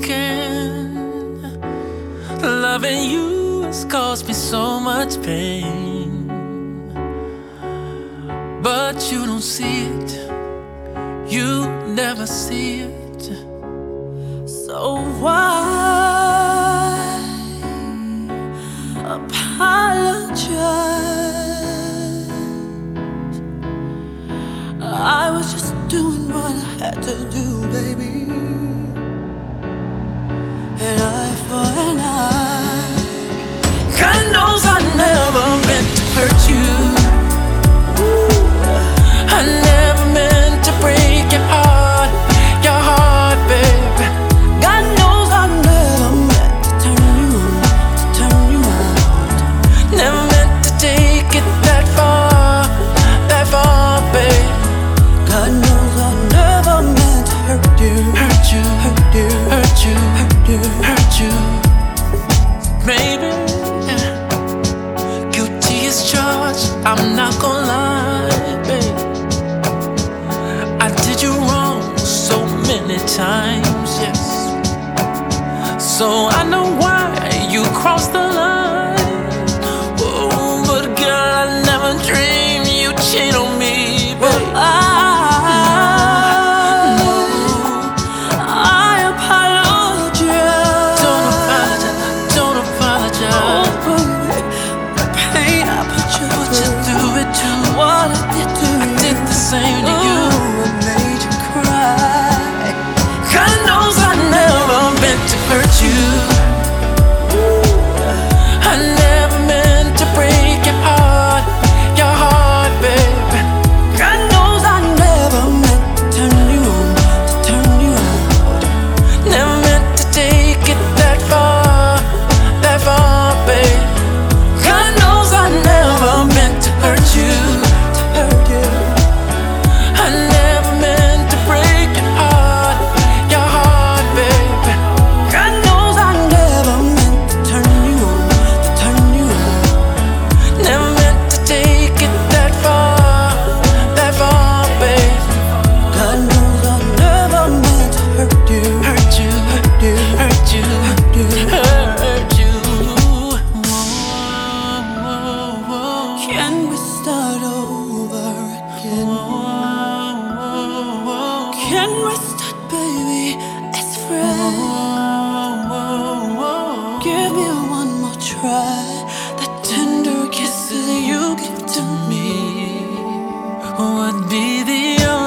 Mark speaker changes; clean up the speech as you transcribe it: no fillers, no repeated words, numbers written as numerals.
Speaker 1: broken. Loving you has caused me so much pain, but you don't see it, you never see it. So why apologize? I was just doing what I had to do, baby. An eye for an eye. God knows I never meant to hurt you. I never meant to break your heart, baby. God knows I never meant to turn you out. Never meant to take it that far, baby. God knows I never meant to hurt you, hurt you, baby. Guilty as charged, I'm not gonna lie, babe. I did you wrong so many times, yes. So I know why you crossed the line. Oh, but girl, I never dreamed you'd cheat on me, babe. Same to you. I made you cry. God knows I never meant to hurt you. I never meant to break your heart, baby. God knows I never meant to turn you out. Never meant to take it that far, baby. God knows I never meant to hurt you. Can we start over again? Can we start, baby, as friends? Give me one more try. The tender kisses you give to me would be the only